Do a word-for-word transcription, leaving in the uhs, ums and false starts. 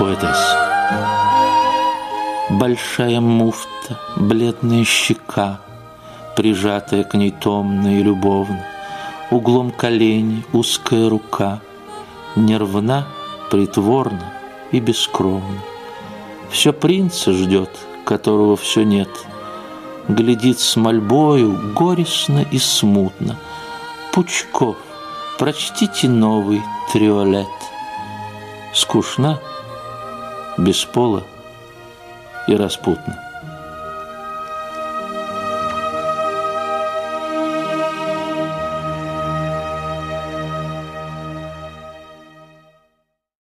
поэтесса. Большая муфта, бледная щека, прижатая к ней томно и любовно, углом колени узкая рука, нервна, притворна и бескровна. Все принца ждет, которого все нет, глядит с мольбою горестно и смутно. Пучков, прочтите новый триолет. Скучна, без пола и распутна.